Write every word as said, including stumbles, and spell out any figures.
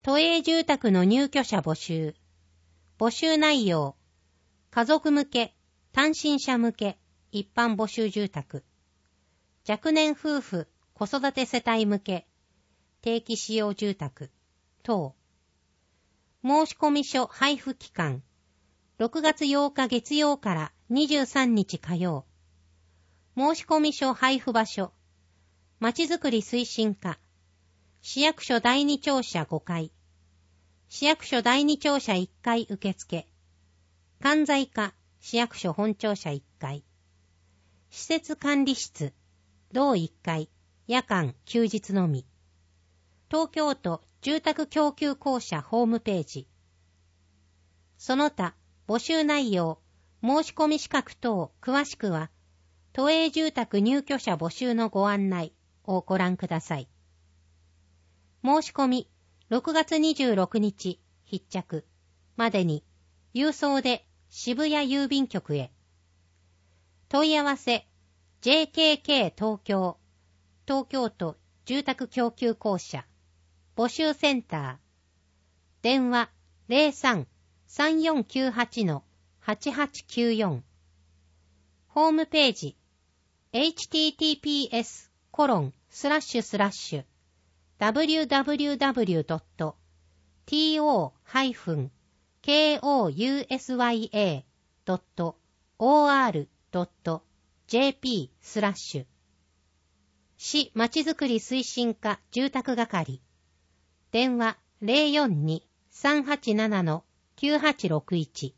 都営住宅の入居者募集。募集内容。家族向け、単身者向け、一般募集住宅。若年夫婦、子育て世帯向け、定期使用住宅等。申込書配布期間。ろくがつようか月曜からにじゅうさんにち火曜。申込書配布場所。まちづくり推進課。市役所だいに庁舎ごかい。市役所だいに庁舎いっかい受付。管財課、市役所本庁舎いっかい。施設管理室、同いっかい、夜間、休日のみ。東京都住宅供給公社ホームページ。その他、募集内容、申込資格等、詳しくは、都営住宅入居者募集のご案内をご覧ください。申し込み、ろくがつにじゅうろくにち、必着、までに、郵送で渋谷郵便局へ。問い合わせ、ジェーケーケー 東京、東京都住宅供給公社、募集センター、電話 ゼロさん さんよんきゅうはち はちはちきゅうよん、ホームページ、エイチティーティーピーエスコロンスラッシュスラッシュダブリューダブリューダブリュードットトーハイフンケーオーユーエスワイエードットオーアールドットジェーピースラッシュ市まちづくり推進課住宅係電話 ゼロよんに さんはちなな きゅうはちろくいち